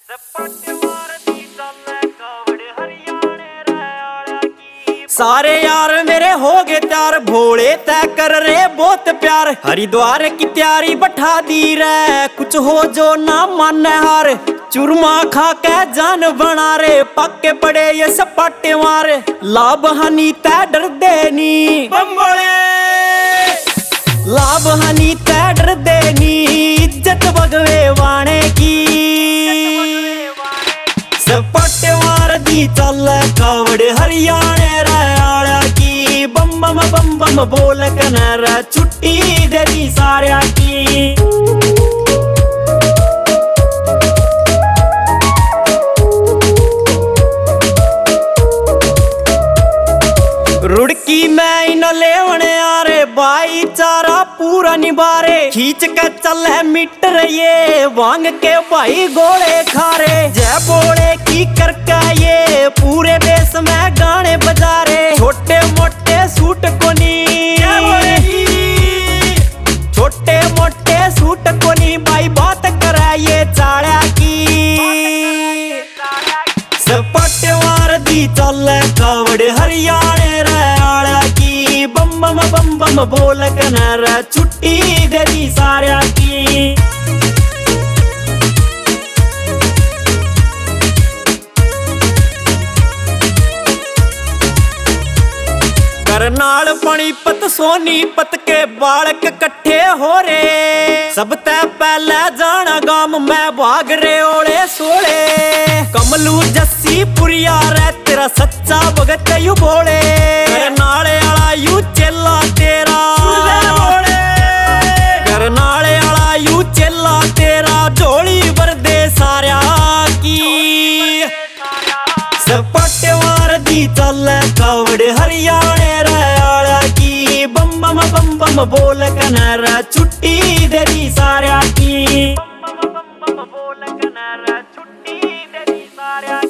सारे यार मेरे हो गए त्यार, भोले तय कर रे बहुत प्यार। हरिद्वार की तैयारी बैठा दी रे, कुछ हो जो ना माने हार। चूरमा खा के जान बना रे, पक्के पड़े ये सपाटे मार। लाभ हानि तय डर देनी बम्बोले, लाभ हानि तय डर देनी। इज्जत भगवे वाणे की, सपाटे मार दी चल कावड़ हरियाणे राया की। बम बम बम बम बोल कनर छुट्टी दे दी सारिया की। रुड़की में इन लेवने आरे, भाईचारा पूरा निभारे। खींच के चल है मीटर ये, वांग के भाई गोले खारे। जय बोले की करके ये, पूरे देश में गाने बजा रे। छोटे मोटे सूट कोनी, छोटे मोटे सूट कोनी भाई बात करे ये चाड़ा की। सपट मार दी चल कावड़ हरियाणे राया की। बम बम बम बम बोल कनर छुट्टी दे दी सारिया की। करनाल पानीपत सोनीपत के बालक कट्ठे हो रे। सब तै पहले जाना गाम में भाग रे ओले सोले। कमलू जस्सी पुरिया रे तेरा सच्चा भगत यू बोले। करनाले आला यू चेला तेरा, करनाले आला यू चेला तेरा। झोली भर दे सारिया की, सपट मार दी चल कावड़ हरियाणे राया की। बम बम बम बम बोल कनर छुट्टी दे दी सारिया की। बम बम बम बम बोल कनर छुट्टी दे दी सारिया की।